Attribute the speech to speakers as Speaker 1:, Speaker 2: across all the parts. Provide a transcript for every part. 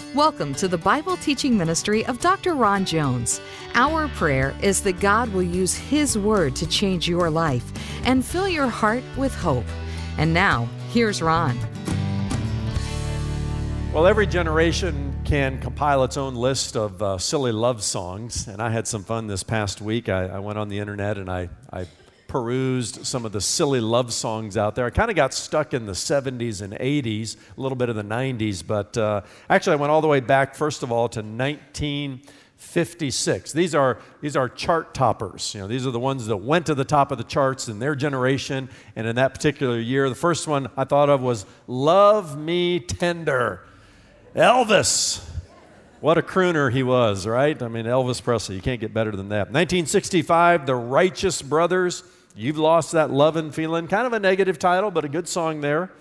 Speaker 1: Welcome to the Bible teaching ministry of Dr. Ron Jones. Our prayer is that God will use His Word to change your life and fill your heart with hope. And now, here's Ron.
Speaker 2: Well, every generation can compile its own list of silly love songs, and I had some fun this past week. I went on the internet and I perused some of the silly love songs out there. I kind of got stuck in the 70s and 80s, a little bit of the 90s, but actually I went all the way back, first of all, to 1956. These are chart toppers. You know, these are the ones that went to the top of the charts in their generation and in that particular year. The first one I thought of was Love Me Tender. Elvis. What a crooner he was, right? I mean, Elvis Presley, you can't get better than that. 1965, The Righteous Brothers, You've Lost That Lovin' Feelin'. Kind of a negative title, but a good song there.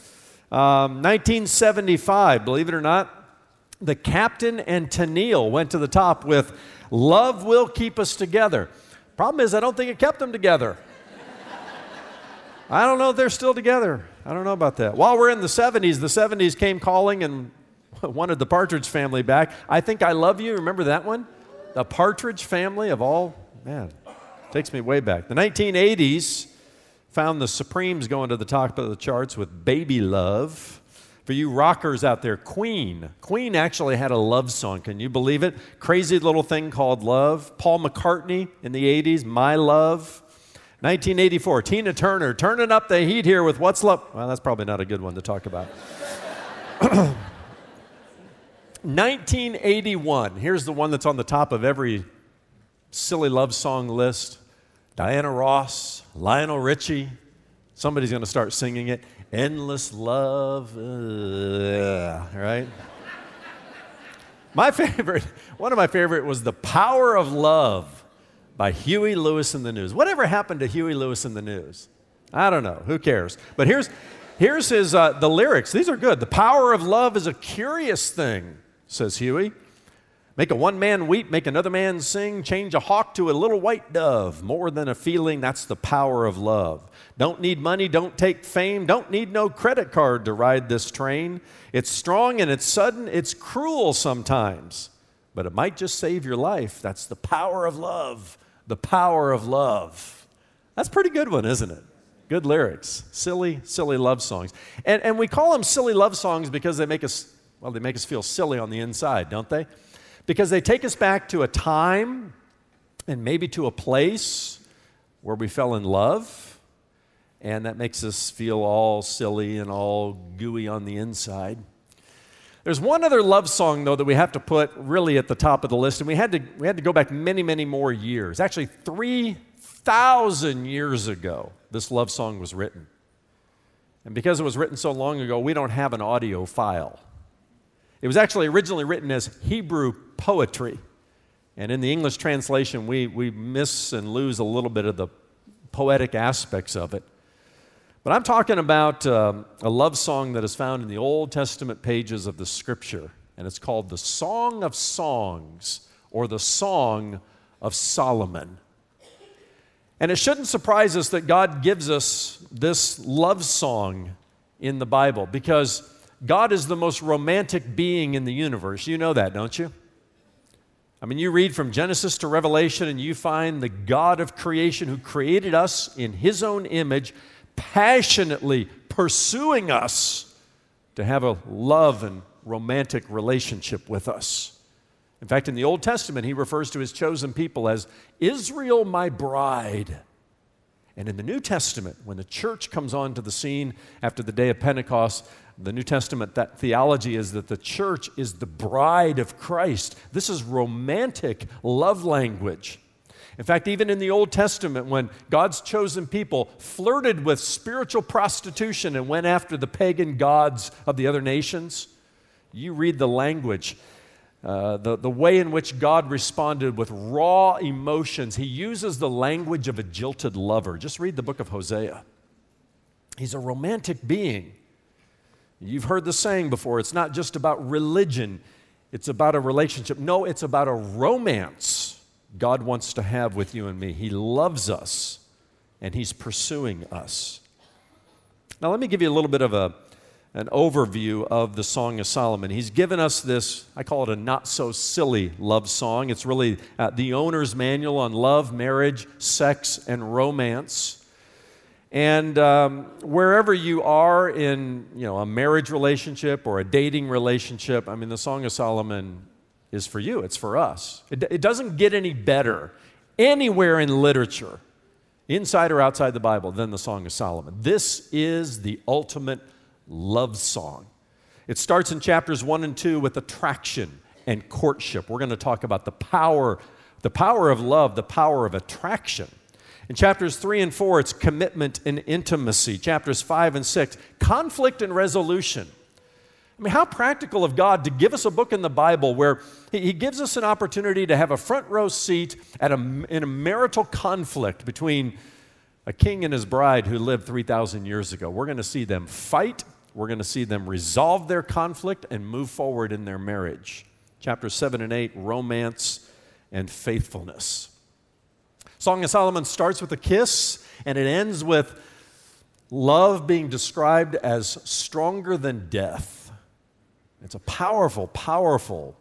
Speaker 2: 1975, believe it or not, The Captain and Tennille went to the top with Love Will Keep Us Together. Problem is, I don't think it kept them together. I don't know if they're still together. I don't know about that. While we're in the 70s came calling and wanted the Partridge Family back. I Think I Love You. Remember that one? The Partridge Family of all, man, takes me way back. The 1980s found the Supremes going to the top of the charts with Baby Love. For you rockers out there, Queen. Queen actually had a love song. Can you believe it? Crazy little thing called Love. Paul McCartney in the 80s, My Love. 1984, Tina Turner, turning up the heat here with What's Love? Well, that's probably not a good one to talk about. 1981, here's the one that's on the top of every silly love song list. Diana Ross, Lionel Richie. Somebody's going to start singing it. Endless Love, right? One of my favorite was The Power of Love by Huey Lewis and the News. Whatever happened to Huey Lewis and the News? I don't know. Who cares? But here's his the lyrics. These are good. The power of love is a curious thing, says Huey. Make a one man weep, make another man sing, change a hawk to a little white dove. More than a feeling, that's the power of love. Don't need money, don't take fame, don't need no credit card to ride this train. It's strong and it's sudden, it's cruel sometimes, but it might just save your life. That's the power of love, the power of love. That's a pretty good one, isn't it? Good lyrics, silly love songs. And we call them silly love songs because they make us feel silly on the inside, don't they? Because they take us back to a time and maybe to a place where we fell in love, and that makes us feel all silly and all gooey on the inside. There's one other love song, though, that we have to put really at the top of the list, and we had to go back many more years. Actually, 3,000 years ago, this love song was written. And because it was written so long ago, we don't have an audio file. It was actually originally written as Hebrew poetry. And in the English translation, we miss and lose a little bit of the poetic aspects of it. But I'm talking about a love song that is found in the Old Testament pages of the Scripture. And it's called the Song of Songs, or the Song of Solomon. And it shouldn't surprise us that God gives us this love song in the Bible, because God is the most romantic being in the universe. You know that, don't you? I mean, you read from Genesis to Revelation and you find the God of creation who created us in His own image, passionately pursuing us to have a love and romantic relationship with us. In fact, in the Old Testament, He refers to His chosen people as Israel, my bride. And in the New Testament, when the church comes onto the scene after the day of Pentecost, the New Testament, that theology is that the church is the bride of Christ. This is romantic love language. In fact, even in the Old Testament, when God's chosen people flirted with spiritual prostitution and went after the pagan gods of the other nations, you read the language, the way in which God responded with raw emotions. He uses the language of a jilted lover. Just read the book of Hosea. He's a romantic being. You've heard the saying before, it's not just about religion, it's about a relationship. No, it's about a romance God wants to have with you and me. He loves us, and He's pursuing us. Now, let me give you a little bit of a an overview of the Song of Solomon. He's given us this, I call it a not-so-silly love song. It's really the owner's manual on love, marriage, sex, and romance. And wherever you are in a marriage relationship or a dating relationship, I mean, the Song of Solomon is for you. It's for us. It doesn't get any better anywhere in literature, inside or outside the Bible, than the Song of Solomon. This is the ultimate love song. It starts in chapters 1 and 2 with attraction and courtship. We're going to talk about the power of love, the power of attraction. In chapters 3 and 4, it's commitment and intimacy. Chapters 5 and 6, conflict and resolution. I mean, how practical of God to give us a book in the Bible where He gives us an opportunity to have a front row seat in a marital conflict between a king and his bride who lived 3,000 years ago. We're going to see them fight. We're going to see them resolve their conflict and move forward in their marriage. Chapters 7 and 8, romance and faithfulness. Song of Solomon starts with a kiss, and it ends with love being described as stronger than death. It's a powerful, powerful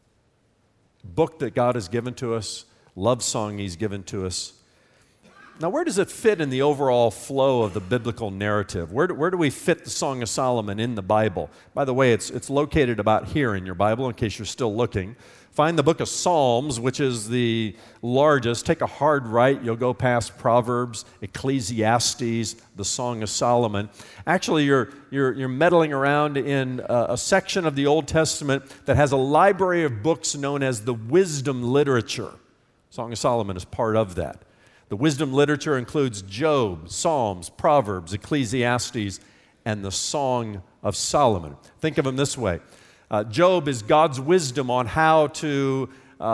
Speaker 2: book that God has given to us, love song He's given to us. Now, where does it fit in the overall flow of the biblical narrative? Where do we fit the Song of Solomon in the Bible? By the way, it's located about here in your Bible, in case you're still looking. Find the book of Psalms, which is the largest. Take a hard right. You'll go past Proverbs, Ecclesiastes, the Song of Solomon. Actually, you're meddling around in a section of the Old Testament that has a library of books known as the wisdom literature. Song of Solomon is part of that. The wisdom literature includes Job, Psalms, Proverbs, Ecclesiastes, and the Song of Solomon. Think of them this way. Job is God's wisdom on how to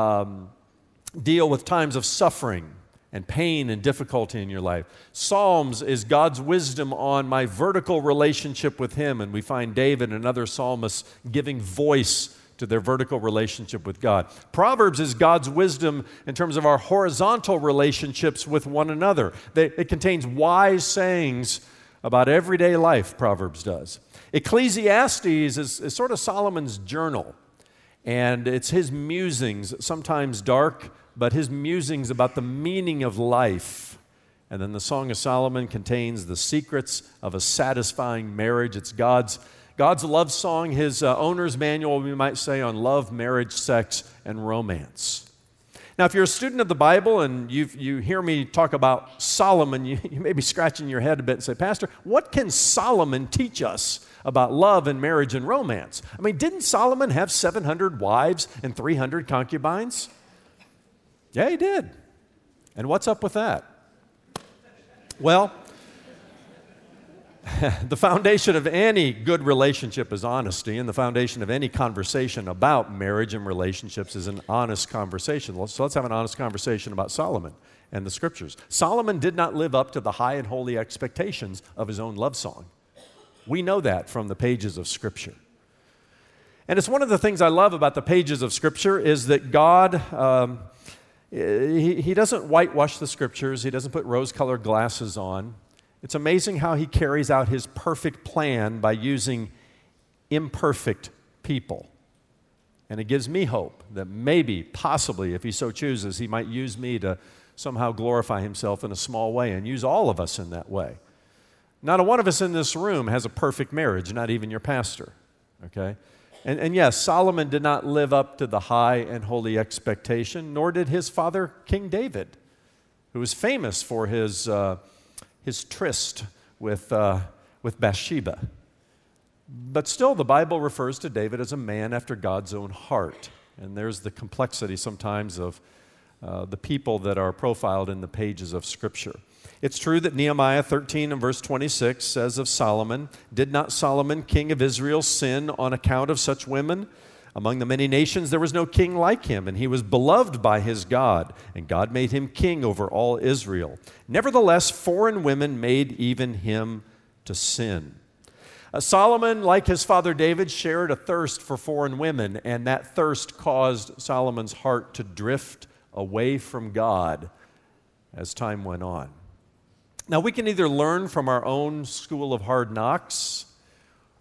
Speaker 2: deal with times of suffering and pain and difficulty in your life. Psalms is God's wisdom on my vertical relationship with Him, and we find David and other psalmists giving voice to their vertical relationship with God. Proverbs is God's wisdom in terms of our horizontal relationships with one another. It contains wise sayings about everyday life, Proverbs does. Ecclesiastes is sort of Solomon's journal, and it's his musings, sometimes dark, but his musings about the meaning of life. And then the Song of Solomon contains the secrets of a satisfying marriage. It's God's love song, his owner's manual, we might say, on love, marriage, sex, and romance. Now, if you're a student of the Bible and you hear me talk about Solomon, you may be scratching your head a bit and say, Pastor, what can Solomon teach us about love and marriage and romance? I mean, didn't Solomon have 700 wives and 300 concubines? Yeah, he did. And what's up with that? Well, the foundation of any good relationship is honesty, and the foundation of any conversation about marriage and relationships is an honest conversation. So let's have an honest conversation about Solomon and the Scriptures. Solomon did not live up to the high and holy expectations of his own love song. We know that from the pages of Scripture. And it's one of the things I love about the pages of Scripture is that God, He doesn't whitewash the Scriptures. He doesn't put rose-colored glasses on. It's amazing how He carries out His perfect plan by using imperfect people. And it gives me hope that maybe, possibly, if He so chooses, He might use me to somehow glorify Himself in a small way and use all of us in that way. Not a one of us in this room has a perfect marriage, not even your pastor, okay? And yes, Solomon did not live up to the high and holy expectation, nor did his father, King David, who was famous for his tryst with Bathsheba. But still, the Bible refers to David as a man after God's own heart. And there's the complexity sometimes of the people that are profiled in the pages of Scripture. It's true that Nehemiah 13 and verse 26 says of Solomon, "Did not Solomon, king of Israel, sin on account of such women? Among the many nations there was no king like him, and he was beloved by his God, and God made him king over all Israel. Nevertheless, foreign women made even him to sin." Solomon, like his father David, shared a thirst for foreign women, and that thirst caused Solomon's heart to drift away from God as time went on. Now, we can either learn from our own school of hard knocks,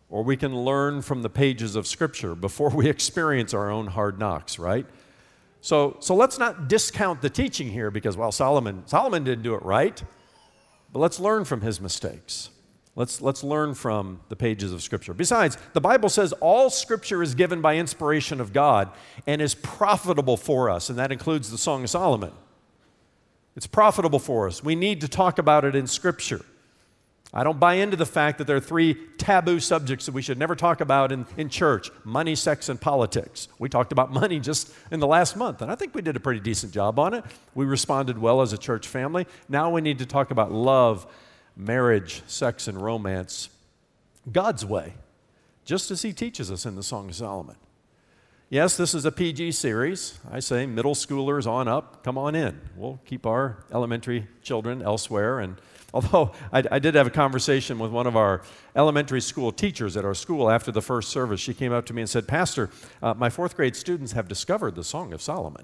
Speaker 2: or we can learn from the pages of Scripture before we experience our own hard knocks, right? So let's not discount the teaching here because, well, Solomon didn't do it right, but let's learn from his mistakes. Let's learn from the pages of Scripture. Besides, the Bible says all Scripture is given by inspiration of God and is profitable for us, and that includes the Song of Solomon. It's profitable for us. We need to talk about it in Scripture. I don't buy into the fact that there are 3 taboo subjects that we should never talk about in church: money, sex, and politics. We talked about money just in the last month, and I think we did a pretty decent job on it. We responded well as a church family. Now we need to talk about love, marriage, sex, and romance God's way, just as he teaches us in the Song of Solomon. Yes, this is a PG series. I say middle schoolers on up, come on in. We'll keep our elementary children elsewhere. And although I did have a conversation with one of our elementary school teachers at our school after the first service, she came up to me and said, "Pastor, my 4th grade students have discovered the Song of Solomon."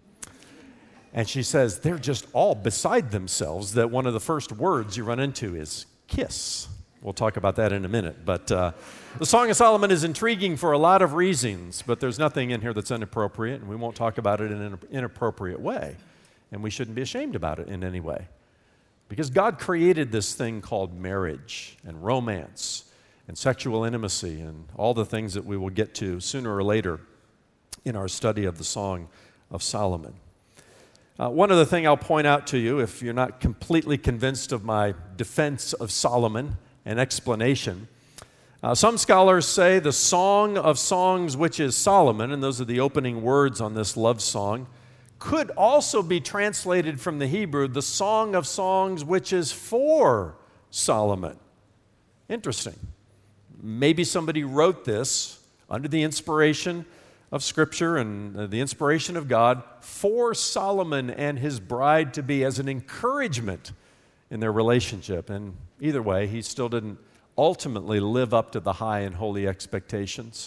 Speaker 2: And she says, they're just all beside themselves that one of the first words you run into is kiss. We'll talk about that in a minute. But the Song of Solomon is intriguing for a lot of reasons, but there's nothing in here that's inappropriate, and we won't talk about it in an inappropriate way. And we shouldn't be ashamed about it in any way. Because God created this thing called marriage and romance and sexual intimacy and all the things that we will get to sooner or later in our study of the Song of Solomon. One other thing I'll point out to you, if you're not completely convinced of my defense of Solomon and explanation, some scholars say the Song of Songs, which is Solomon, and those are the opening words on this love song, could also be translated from the Hebrew, the Song of Songs, which is for Solomon. Interesting. Maybe somebody wrote this under the inspiration of Scripture and the inspiration of God for Solomon and his bride-to-be as an encouragement in their relationship. And either way, he still didn't ultimately live up to the high and holy expectations.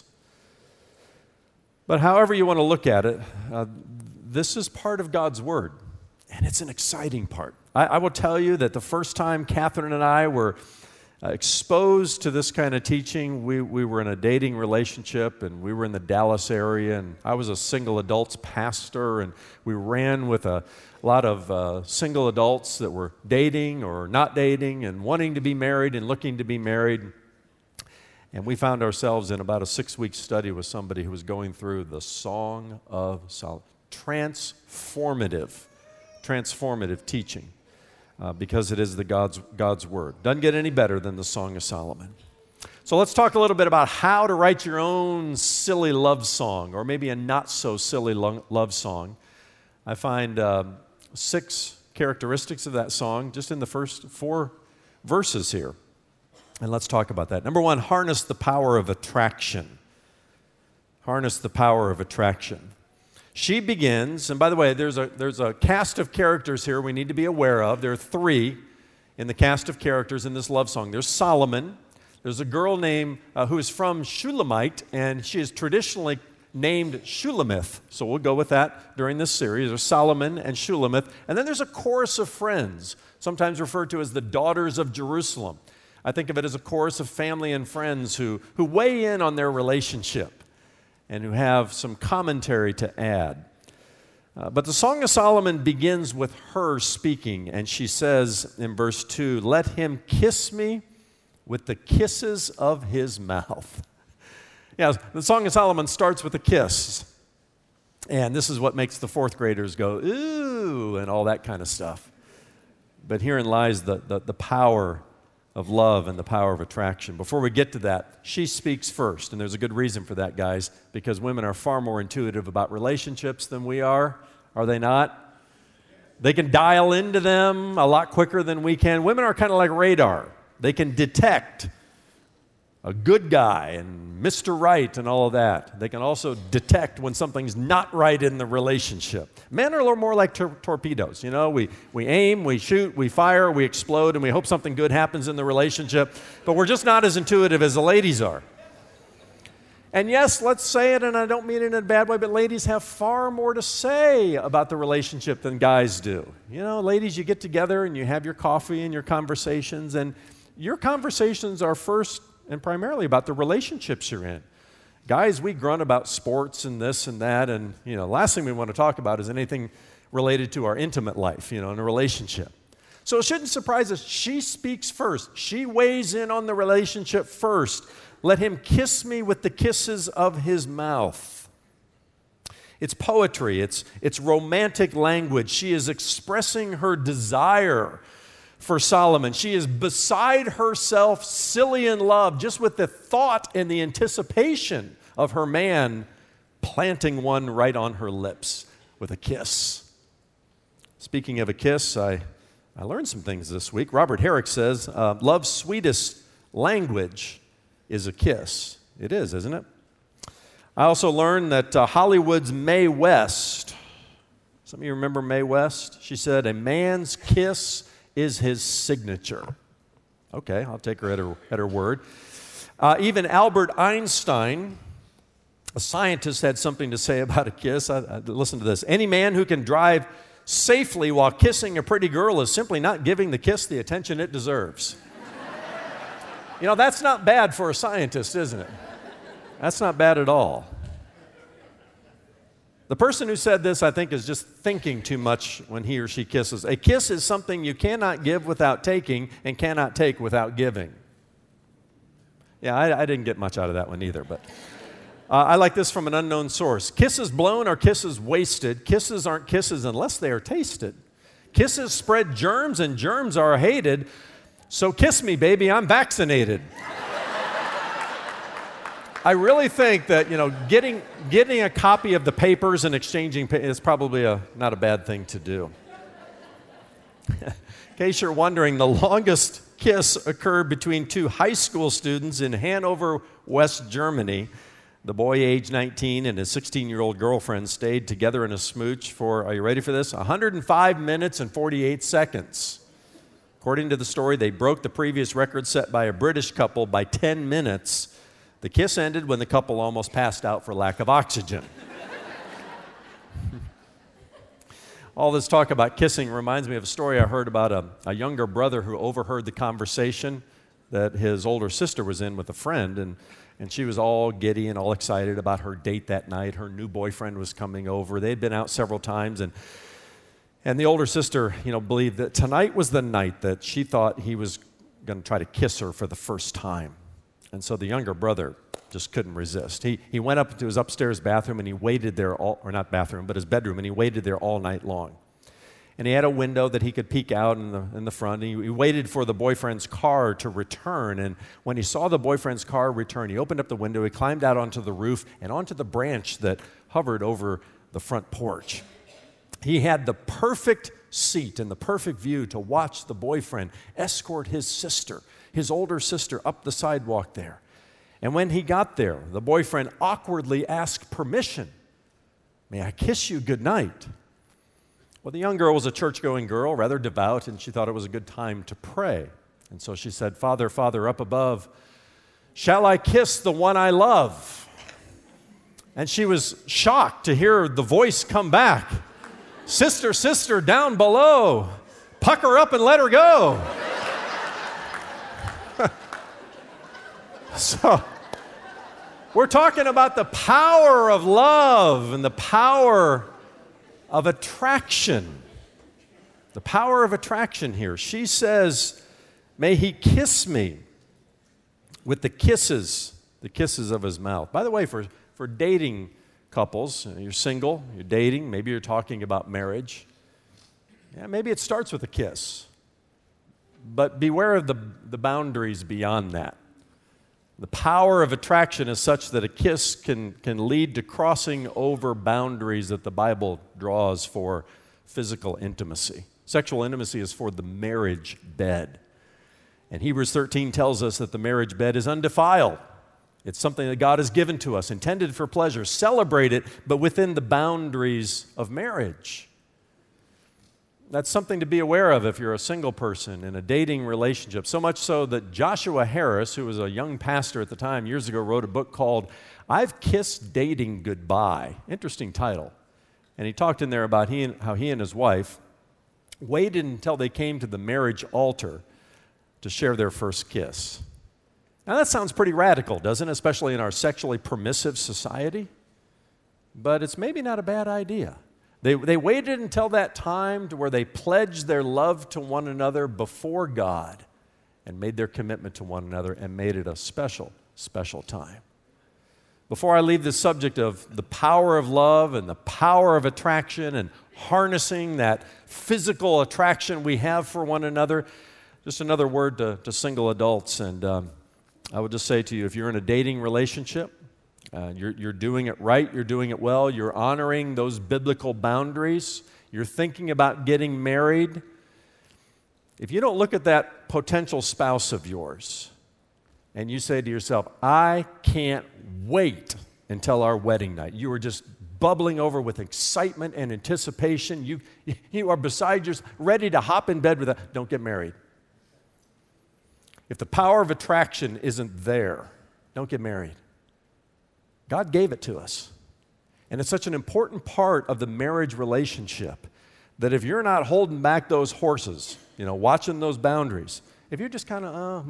Speaker 2: But however you want to look at it, this is part of God's Word, and it's an exciting part. I will tell you that the first time Catherine and I were exposed to this kind of teaching, we were in a dating relationship, and we were in the Dallas area, and I was a single adults pastor, and we ran with a lot of single adults that were dating or not dating and wanting to be married and looking to be married. And we found ourselves in about a 6-week study with somebody who was going through the Song of Solomon. Transformative teaching. Because it is God's Word. Doesn't get any better than the Song of Solomon. So let's talk a little bit about how to write your own silly love song, or maybe a not-so-silly love song. I find 6 characteristics of that song just in the first 4 verses here. And let's talk about that. Number 1, harness the power of attraction. Harness the power of attraction. She begins, and by the way, there's a cast of characters here we need to be aware of. There are 3 in the cast of characters in this love song. There's Solomon. There's a girl named who is from Shulamite, and she is traditionally named Shulamith. So we'll go with that during this series. There's Solomon and Shulamith. And then there's a chorus of friends, sometimes referred to as the daughters of Jerusalem. I think of it as a chorus of family and friends who weigh in on their relationship and who have some commentary to add. But the Song of Solomon begins with her speaking, and she says in verse 2, "Let him kiss me with the kisses of his mouth." Yeah, the Song of Solomon starts with a kiss, and this is what makes the 4th graders go, ooh, and all that kind of stuff. But herein lies the power of love and the power of attraction. Before we get to that, she speaks first, and there's a good reason for that, guys, because women are far more intuitive about relationships than we are they not? They can dial into them a lot quicker than we can. Women are kind of like radar. They can detect a good guy and Mr. Right and all of that. They can also detect when something's not right in the relationship. Men are a little more like torpedoes. You know, we aim, we shoot, we fire, we explode, and we hope something good happens in the relationship. But we're just not as intuitive as the ladies are. And yes, let's say it, and I don't mean it in a bad way, but ladies have far more to say about the relationship than guys do. You know, ladies, you get together and you have your coffee and your conversations, and your conversations are first and primarily about the relationships you're in. Guys, we grunt about sports and this and that, and last thing we want to talk about is anything related to our intimate life, in a relationship. So it shouldn't surprise us. She speaks first. She weighs in on the relationship first. Let him kiss me with the kisses of his mouth. It's poetry. It's romantic language. She is expressing her desire for Solomon. She is beside herself, silly in love, just with the thought and the anticipation of her man planting one right on her lips with a kiss. Speaking of a kiss, I learned some things this week. Robert Herrick says, love's sweetest language is a kiss. It is, isn't it? I also learned that Hollywood's Mae West, some of you remember Mae West? She said, a man's kiss is his signature. Okay, I'll take her at her word. Even Albert Einstein, a scientist, had something to say about a kiss. Listen to this. Any man who can drive safely while kissing a pretty girl is simply not giving the kiss the attention it deserves. That's not bad for a scientist, isn't it? That's not bad at all. The person who said this, I think, is just thinking too much when he or she kisses. A kiss is something you cannot give without taking and cannot take without giving. Yeah, I didn't get much out of that one either, but I like this from an unknown source. Kisses blown are kisses wasted. Kisses aren't kisses unless they are tasted. Kisses spread germs, and germs are hated. So kiss me, baby, I'm vaccinated. I really think that, getting a copy of the papers and exchanging is probably not a bad thing to do. In case you're wondering, the longest kiss occurred between two high school students in Hanover, West Germany. The boy, age 19, and his 16-year-old girlfriend stayed together in a smooch for, are you ready for this? 105 minutes and 48 seconds. According to the story, they broke the previous record set by a British couple by 10 minutes. The kiss ended when the couple almost passed out for lack of oxygen. All this talk about kissing reminds me of a story I heard about a younger brother who overheard the conversation that his older sister was in with a friend, and she was all giddy and all excited about her date that night. Her new boyfriend was coming over. They'd been out several times, and the older sister, believed that tonight was the night that she thought he was going to try to kiss her for the first time. And so the younger brother just couldn't resist. He went up to his upstairs bathroom and he waited there his bedroom, and he waited there all night long. And he had a window that he could peek out in the front. And he waited for the boyfriend's car to return. And when he saw the boyfriend's car return, he opened up the window, he climbed out onto the roof and onto the branch that hovered over the front porch. He had the perfect seat and the perfect view to watch the boyfriend escort his older sister, up the sidewalk there. And when he got there, the boyfriend awkwardly asked permission. May I kiss you goodnight? Well, the young girl was a church-going girl, rather devout, and she thought it was a good time to pray. And so she said, Father, Father, up above, shall I kiss the one I love? And she was shocked to hear the voice come back. Sister, sister, down below, pucker up and let her go. So, we're talking about the power of love and the power of attraction. The power of attraction here. She says, may he kiss me with the kisses of his mouth. By the way, for dating couples, you're single, you're dating, maybe you're talking about marriage. Yeah, maybe it starts with a kiss. But beware of the boundaries beyond that. The power of attraction is such that a kiss can lead to crossing over boundaries that the Bible draws for physical intimacy. Sexual intimacy is for the marriage bed. And Hebrews 13 tells us that the marriage bed is undefiled. It's something that God has given to us, intended for pleasure. Celebrate it, but within the boundaries of marriage. That's something to be aware of if you're a single person in a dating relationship. So much so that Joshua Harris, who was a young pastor at the time years ago, wrote a book called I've Kissed Dating Goodbye. Interesting title. And he talked in there about how he and his wife waited until they came to the marriage altar to share their first kiss. Now that sounds pretty radical, doesn't it? Especially in our sexually permissive society. But it's maybe not a bad idea. They waited until that time to where they pledged their love to one another before God and made their commitment to one another and made it a special, special time. Before I leave the subject of the power of love and the power of attraction and harnessing that physical attraction we have for one another, just another word to single adults. And I would just say to you, if you're in a dating relationship, you're doing it right, you're doing it well, you're honoring those biblical boundaries, you're thinking about getting married, if you don't look at that potential spouse of yours and you say to yourself, I can't wait until our wedding night. You are just bubbling over with excitement and anticipation. You are beside yourself, ready to hop in bed with that. Don't get married. If the power of attraction isn't there, don't get married. God gave it to us. And it's such an important part of the marriage relationship that if you're not holding back those horses, watching those boundaries, if you're just kind of,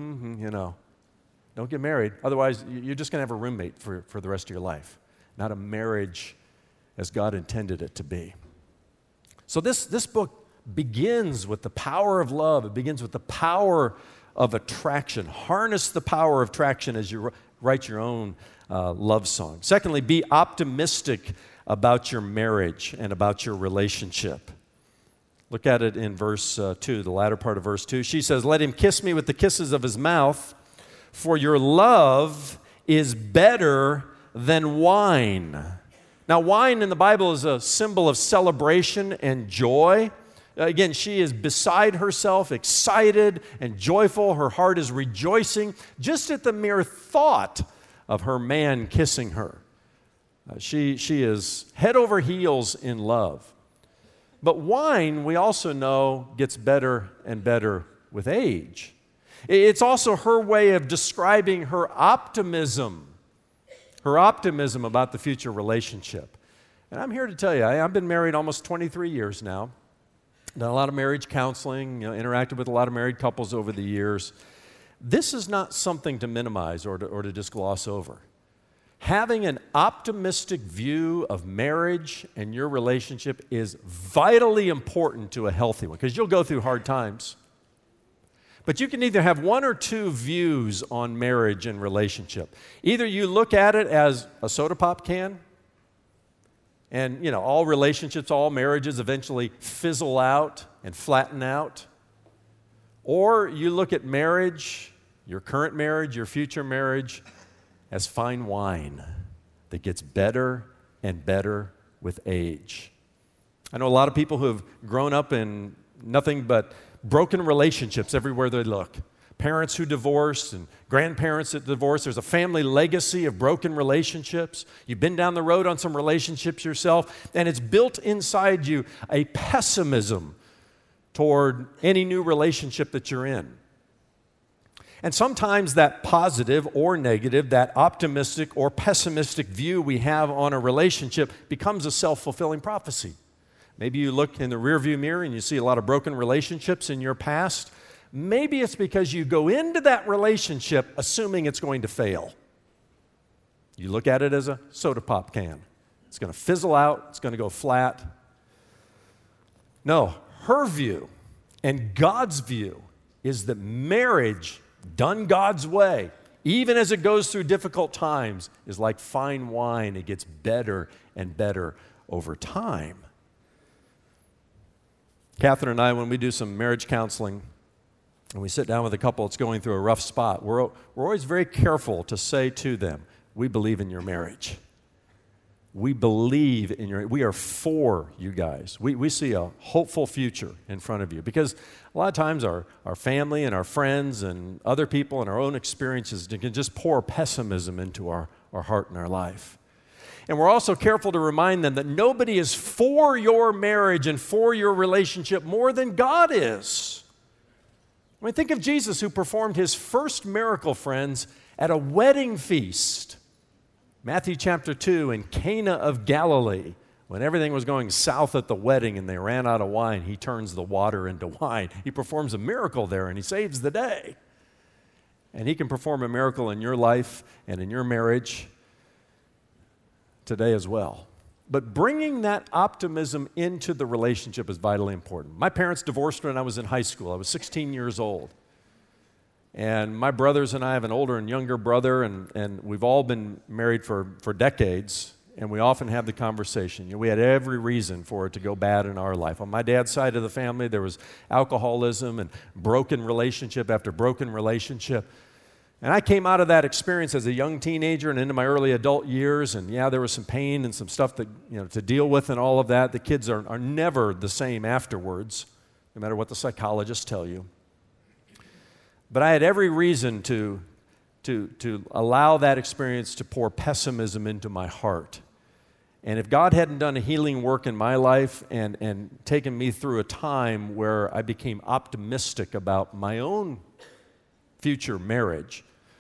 Speaker 2: don't get married. Otherwise, you're just going to have a roommate for the rest of your life, not a marriage as God intended it to be. So this book begins with the power of love. It begins with the power of attraction. Harness the power of attraction as you write your own love song. Secondly, be optimistic about your marriage and about your relationship. Look at it in verse 2, the latter part of verse 2. She says, let him kiss me with the kisses of his mouth, for your love is better than wine. Now, wine in the Bible is a symbol of celebration and joy. Again, she is beside herself, excited and joyful. Her heart is rejoicing just at the mere thought of her man kissing her. She is head over heels in love. But wine, we also know, gets better and better with age. It's also her way of describing her optimism about the future relationship. And I'm here to tell you, I've been married almost 23 years now. Done a lot of marriage counseling, interacted with a lot of married couples over the years. This is not something to minimize or to just gloss over. Having an optimistic view of marriage and your relationship is vitally important to a healthy one, because you'll go through hard times. But you can either have one or two views on marriage and relationship. Either you look at it as a soda pop can, and all relationships, all marriages eventually fizzle out and flatten out. Or you look at marriage, your current marriage, your future marriage, as fine wine that gets better and better with age. I know a lot of people who have grown up in nothing but broken relationships everywhere they look. Parents who divorced and grandparents that divorced. There's a family legacy of broken relationships. You've been down the road on some relationships yourself, and it's built inside you a pessimism toward any new relationship that you're in. And sometimes that positive or negative, that optimistic or pessimistic view we have on a relationship becomes a self-fulfilling prophecy. Maybe you look in the rearview mirror and you see a lot of broken relationships in your past. Maybe it's because you go into that relationship assuming it's going to fail. You look at it as a soda pop can. It's going to fizzle out. It's going to go flat. No, her view and God's view is that marriage done God's way, even as it goes through difficult times, is like fine wine. It gets better and better over time. Catherine and I, when we do some marriage counseling, and we sit down with a couple that's going through a rough spot, we're always very careful to say to them, we believe in your marriage. We are for you guys. We see a hopeful future in front of you, because a lot of times our family and our friends and other people and our own experiences can just pour pessimism into our heart and our life. And we're also careful to remind them that nobody is for your marriage and for your relationship more than God is. I mean, think of Jesus, who performed his first miracle, friends, at a wedding feast. Matthew chapter 2, in Cana of Galilee, when everything was going south at the wedding and they ran out of wine, he turns the water into wine. He performs a miracle there and he saves the day. And He can perform a miracle in your life and in your marriage today as well. But bringing that optimism into the relationship is vitally important. My parents divorced when I was in high school. I was 16 years old. And my brothers and I have an older and younger brother, and we've all been married for decades, and we often have the conversation. We had every reason for it to go bad in our life. On my dad's side of the family, there was alcoholism and broken relationship after broken relationship. And I came out of that experience as a young teenager and into my early adult years, and yeah, there was some pain and some stuff that, to deal with and all of that. The kids are never the same afterwards, no matter what the psychologists tell you. But I had every reason to allow that experience to pour pessimism into my heart. And if God hadn't done a healing work in my life and taken me through a time where I became optimistic about my own future marriage,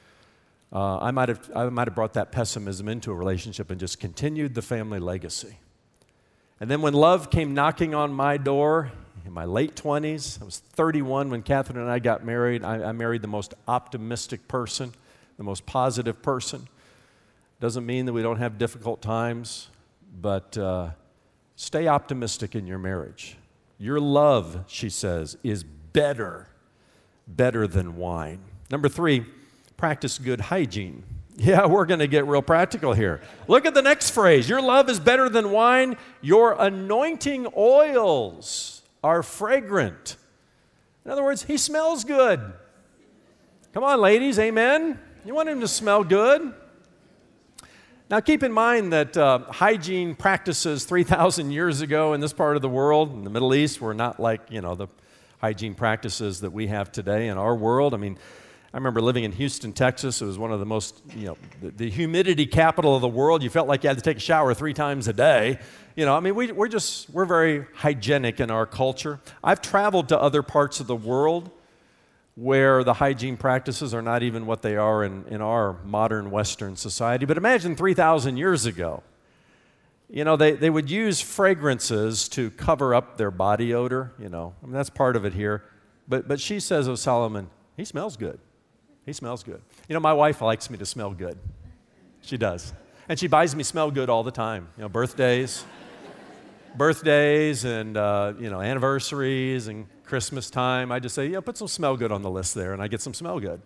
Speaker 2: I might have brought that pessimism into a relationship and just continued the family legacy. And then when love came knocking on my door in my late 20s, I was 31 when Catherine and I got married. I married the most optimistic person, the most positive person. Doesn't mean that we don't have difficult times, but stay optimistic in your marriage. Your love, she says, is better than wine. Number 3, practice good hygiene. Yeah, we're going to get real practical here. Look at the next phrase. Your love is better than wine. Your anointing oils are fragrant. In other words, he smells good. Come on, ladies, amen? You want him to smell good? Now, keep in mind that hygiene practices 3,000 years ago in this part of the world, in the Middle East, were not like, the hygiene practices that we have today in our world. I remember living in Houston, Texas. It was one of the most, the humidity capital of the world. You felt like you had to take a shower 3 times a day. We're very hygienic in our culture. I've traveled to other parts of the world where the hygiene practices are not even what they are in our modern Western society. But imagine 3,000 years ago. They would use fragrances to cover up their body odor, that's part of it here. But she says of Solomon, he smells good. He smells good. My wife likes me to smell good. She does. And she buys me smell good all the time. Birthdays and, anniversaries and Christmas time. I just say, put some smell good on the list there, and I get some smell good,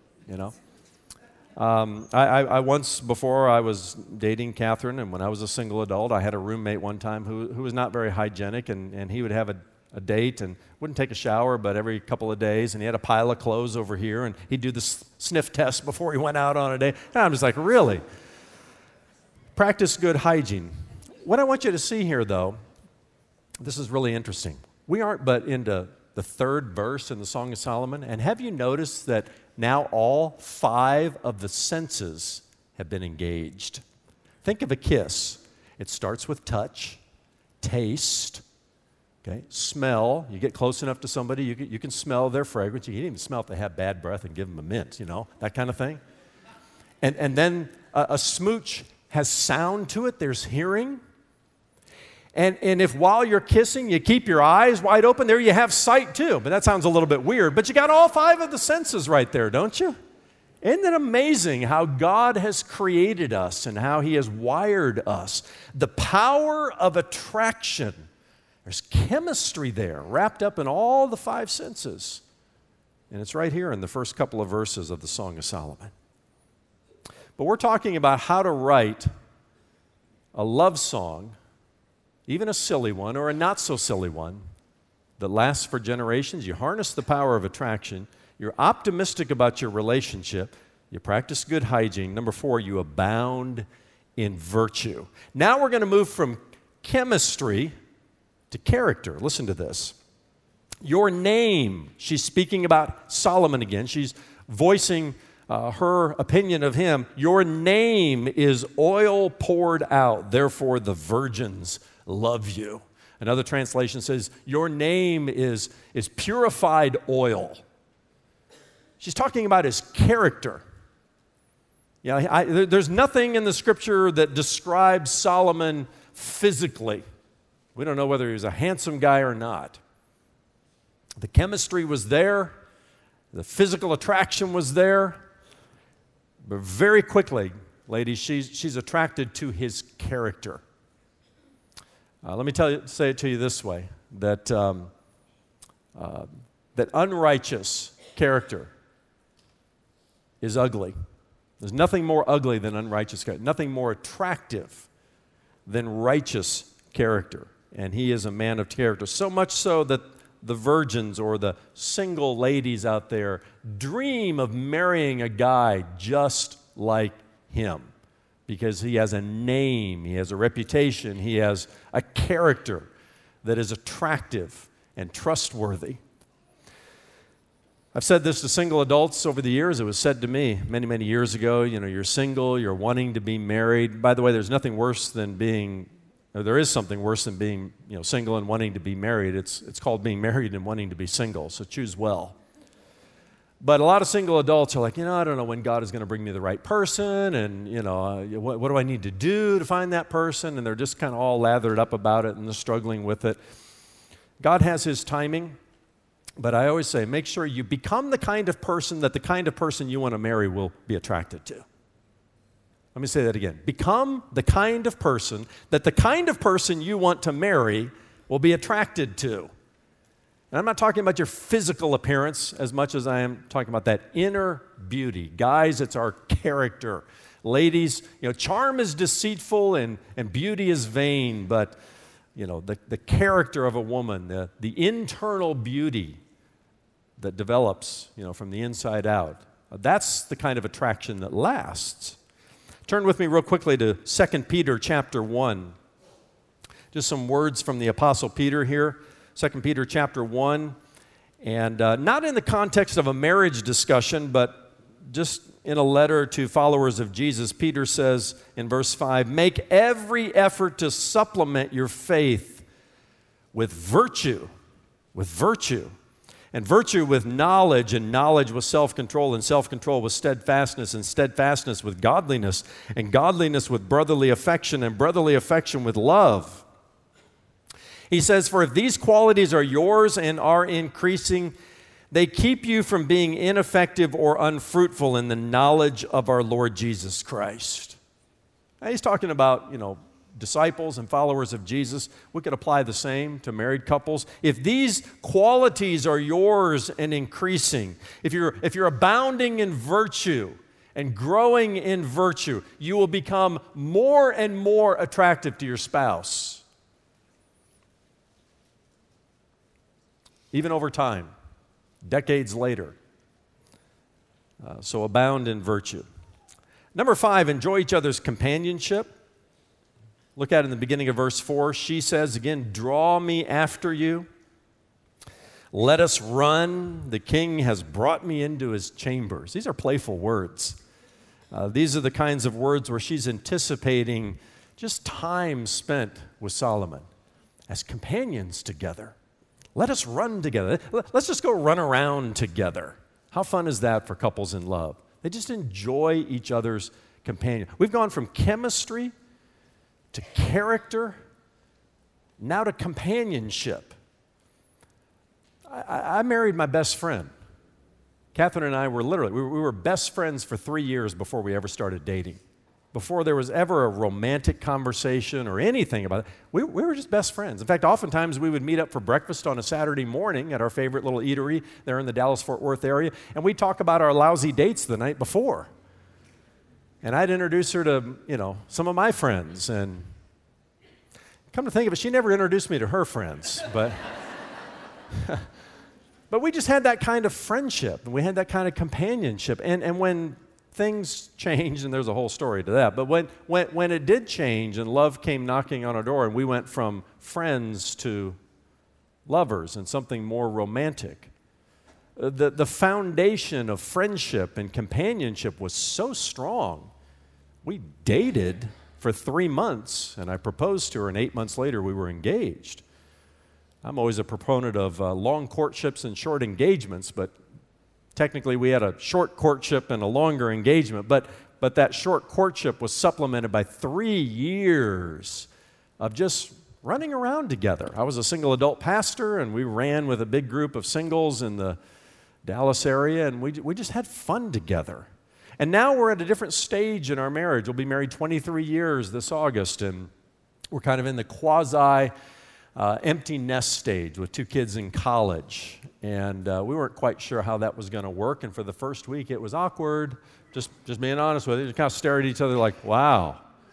Speaker 2: I once, before I was dating Catherine, and when I was a single adult, I had a roommate one time who was not very hygienic, and he would have a date and wouldn't take a shower but every couple of days, and he had a pile of clothes over here, and he'd do the sniff test before he went out on a date. And I'm just like, really? Practice good hygiene. What I want you to see here, though, this is really interesting. We aren't but into the 3rd verse in the Song of Solomon, and have you noticed that now all 5 of the senses have been engaged? Think of a kiss. It starts with touch, taste, okay, smell. You get close enough to somebody, you can smell their fragrance. You can even smell if they have bad breath and give them a mint, that kind of thing. And then a smooch has sound to it. There's hearing. And if while you're kissing, you keep your eyes wide open, there you have sight too. But that sounds a little bit weird. But you got all 5 of the senses right there, don't you? Isn't it amazing how God has created us and how He has wired us? The power of attraction. There's chemistry there wrapped up in all the 5 senses. And it's right here in the first couple of verses of the Song of Solomon. But we're talking about how to write a love song, even a silly one or a not so silly one, that lasts for generations. You harness the power of attraction. You're optimistic about your relationship. You practice good hygiene. Number 4, you abound in virtue. Now we're going to move from chemistry to character. Listen to this. Your name, she's speaking about Solomon again. She's voicing her opinion of him. Your name is oil poured out, therefore the virgins love you. Another translation says, your name is purified oil. She's talking about his character. There's nothing in the scripture that describes Solomon physically. We don't know whether he was a handsome guy or not. The chemistry was there. The physical attraction was there. But very quickly, ladies, she's attracted to his character. Let me say it to you this way, that that unrighteous character is ugly. There's nothing more ugly than unrighteous character, nothing more attractive than righteous character. And he is a man of character, so much so that the virgins or the single ladies out there dream of marrying a guy just like him, because he has a name, he has a reputation, he has a character that is attractive and trustworthy. I've said this to single adults over the years. It was said to me many, many years ago, you're single, you're wanting to be married. By the way, there's nothing worse than there is something worse than being single and wanting to be married. It's called being married and wanting to be single, so choose well. But a lot of single adults are like, I don't know when God is going to bring me the right person, and, what do I need to do to find that person? And they're just kind of all lathered up about it and they're struggling with it. God has his timing, but I always say, make sure you become the kind of person that the kind of person you want to marry will be attracted to. Let me say that again. Become the kind of person that the kind of person you want to marry will be attracted to. And I'm not talking about your physical appearance as much as I am talking about that inner beauty. Guys, it's our character. Ladies, charm is deceitful and beauty is vain, but the character of a woman, the internal beauty that develops from the inside out, that's the kind of attraction that lasts. Turn with me real quickly to 2 Peter chapter 1. Just some words from the Apostle Peter here. 2 Peter chapter 1, and not in the context of a marriage discussion, but just in a letter to followers of Jesus. Peter says in verse 5, make every effort to supplement your faith with virtue, and virtue with knowledge, and knowledge with self-control, and self-control with steadfastness, and steadfastness with godliness, and godliness with brotherly affection, and brotherly affection with love. He says, for if these qualities are yours and are increasing, they keep you from being ineffective or unfruitful in the knowledge of our Lord Jesus Christ. Now, he's talking about, disciples and followers of Jesus. We could apply the same to married couples. If these qualities are yours and increasing, if you're abounding in virtue and growing in virtue, you will become more and more attractive to your spouse. Even over time, decades later. So abound in virtue. Number 5, enjoy each other's companionship. Look at it in the beginning of verse 4. She says again, draw me after you. Let us run. The king has brought me into his chambers. These are playful words. These are the kinds of words where she's anticipating just time spent with Solomon as companions together. Let us run together. Let's just go run around together. How fun is that for couples in love? They just enjoy each other's companion. We've gone from chemistry to character, now to companionship. I married my best friend. Catherine and I were we were best friends for 3 years before we ever started dating. Before there was ever a romantic conversation or anything about it, we were just best friends. In fact, oftentimes we would meet up for breakfast on a Saturday morning at our favorite little eatery there in the Dallas-Fort Worth area, and we'd talk about our lousy dates the night before. And I'd introduce her to, some of my friends, and come to think of it, she never introduced me to her friends, but but we just had that kind of friendship, and we had that kind of companionship, and when things changed, and there's a whole story to that, but when it did change and love came knocking on our door and we went from friends to lovers and something more romantic, the foundation of friendship and companionship was so strong. We dated for 3 months, and I proposed to her, and 8 months later we were engaged. I'm always a proponent of long courtships and short engagements, but technically, we had a short courtship and a longer engagement, but that short courtship was supplemented by 3 years of just running around together. I was a single adult pastor, and we ran with a big group of singles in the Dallas area, and we just had fun together. And now we're at a different stage in our marriage. We'll be married 23 years this August, and we're kind of in the quasi empty nest stage with 2 kids in college. And we weren't quite sure how that was going to work. And for the first week, it was awkward. Just being honest with you, just kind of stare at each other like, wow,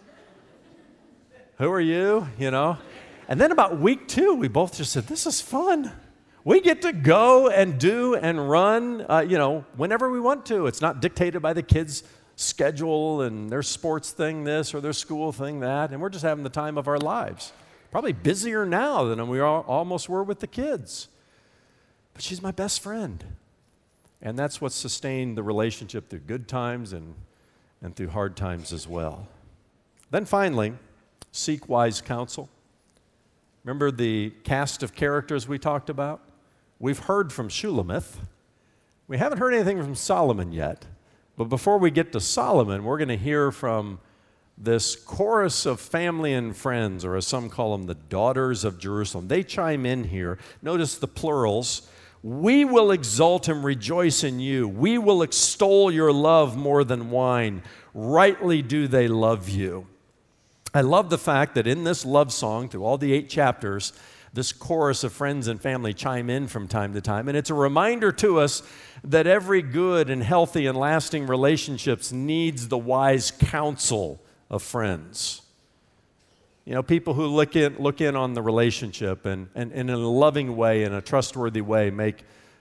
Speaker 2: who are you? You know? And then about week 2, we both just said, this is fun. We get to go and do and run, whenever we want to. It's not dictated by the kids' schedule and their sports thing this or their school thing that. And we're just having the time of our lives. Probably busier now than we almost were with the kids. But she's my best friend. And that's what sustained the relationship through good times and through hard times as well. Then finally, seek wise counsel. Remember the cast of characters we talked about? We've heard from Shulamith. We haven't heard anything from Solomon yet. But before we get to Solomon, we're going to hear from this chorus of family and friends, or as some call them, the daughters of Jerusalem. They chime in here. Notice the plurals. We will exult and rejoice in you. We will extol your love more than wine. Rightly do they love you. I love the fact that in this love song, through all the 8 chapters, this chorus of friends and family chime in from time to time. And it's a reminder to us that every good and healthy and lasting relationships needs the wise counsel of friends. You know, people who look in on the relationship and in a loving way, in a trustworthy way, make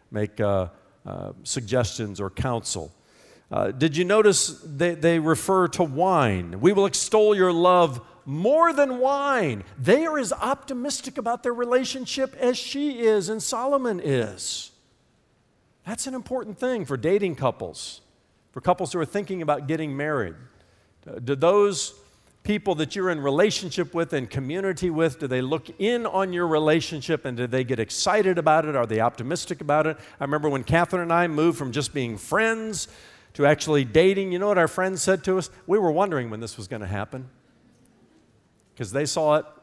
Speaker 2: suggestions or counsel. Did you notice they refer to wine? We will extol your love more than wine. They are as optimistic about their relationship as she is and Solomon is. That's an important thing for dating couples, for couples who are thinking about getting married. Do those people that you're in relationship with and community with, do they look in on your relationship and do they get excited about it? Are they optimistic about it? I remember when Catherine and I moved from just being friends to actually dating, you know what our friends said to us? We were wondering when this was going to happen because they saw it,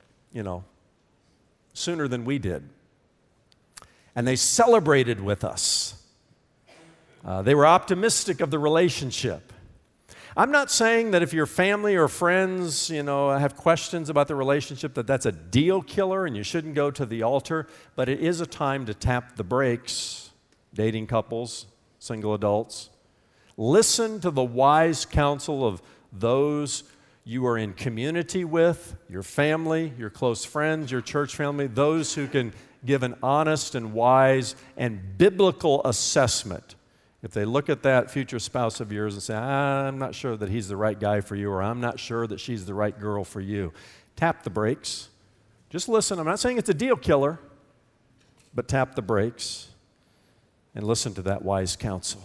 Speaker 2: sooner than we did. And they celebrated with us. They were optimistic of the relationship. I'm not saying that if your family or friends, have questions about the relationship, that's a deal killer and you shouldn't go to the altar, but it is a time to tap the brakes, dating couples, single adults. Listen to the wise counsel of those you are in community with, your family, your close friends, your church family, those who can give an honest and wise and biblical assessment. If they look at that future spouse of yours and say, I'm not sure that he's the right guy for you, or I'm not sure that she's the right girl for you, tap the brakes. Just listen. I'm not saying it's a deal killer, but tap the brakes and listen to that wise counsel.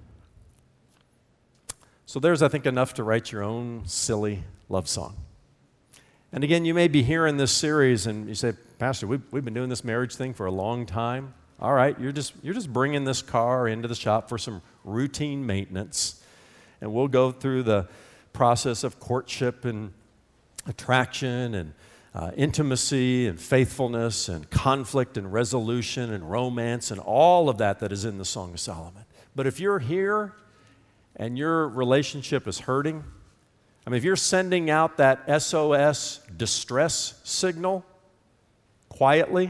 Speaker 2: So there's, I think, enough to write your own silly love song. And again, you may be here in this series and you say, Pastor, we've been doing this marriage thing for a long time. All right, you're just bringing this car into the shop for some routine maintenance, and we'll go through the process of courtship and attraction and intimacy and faithfulness and conflict and resolution and romance and all of that is in the Song of Solomon. But if you're here and your relationship is hurting, if you're sending out that SOS distress signal quietly,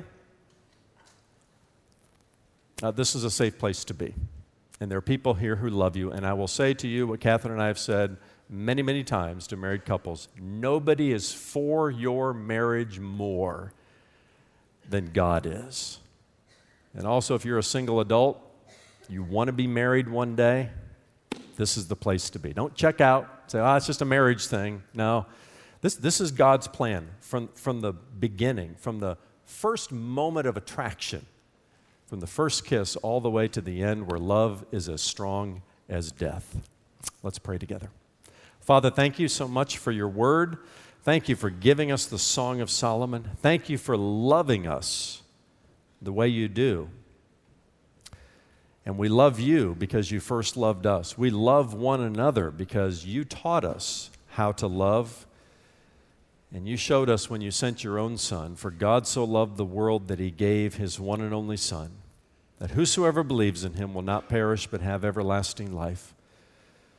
Speaker 2: this is a safe place to be. And there are people here who love you. And I will say to you what Catherine and I have said many, many times to married couples. Nobody is for your marriage more than God is. And also, if you're a single adult, you want to be married one day, this is the place to be. Don't check out, say, it's just a marriage thing. No, this is God's plan from the beginning, from the first moment of attraction. From the first kiss all the way to the end where love is as strong as death. Let's pray together. Father, thank you so much for your word. Thank you for giving us the Song of Solomon. Thank you for loving us the way you do. And we love you because you first loved us. We love one another because you taught us how to love. And you showed us when you sent your own Son, for God so loved the world that he gave his one and only Son, that whosoever believes in him will not perish but have everlasting life.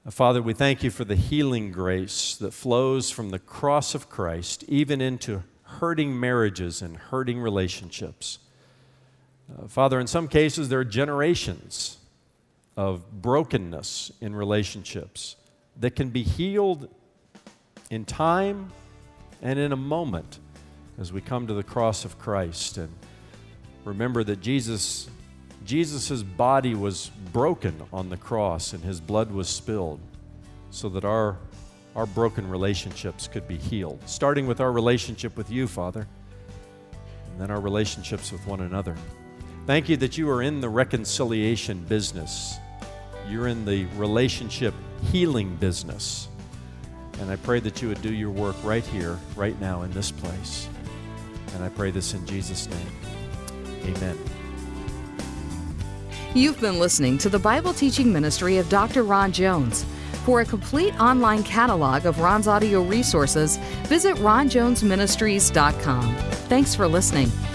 Speaker 2: Father, we thank you for the healing grace that flows from the cross of Christ, even into hurting marriages and hurting relationships. Father, in some cases, there are generations of brokenness in relationships that can be healed in time and in a moment as we come to the cross of Christ and remember that Jesus' body was broken on the cross and his blood was spilled so that our broken relationships could be healed, starting with our relationship with you, Father, and then our relationships with one another. Thank you that you are in the reconciliation business. You're in the relationship healing business. And I pray that you would do your work right here, right now in this place. And I pray this in Jesus' name. Amen.
Speaker 1: You've been listening to the Bible teaching ministry of Dr. Ron Jones. For a complete online catalog of Ron's audio resources, visit ronjonesministries.com. Thanks for listening.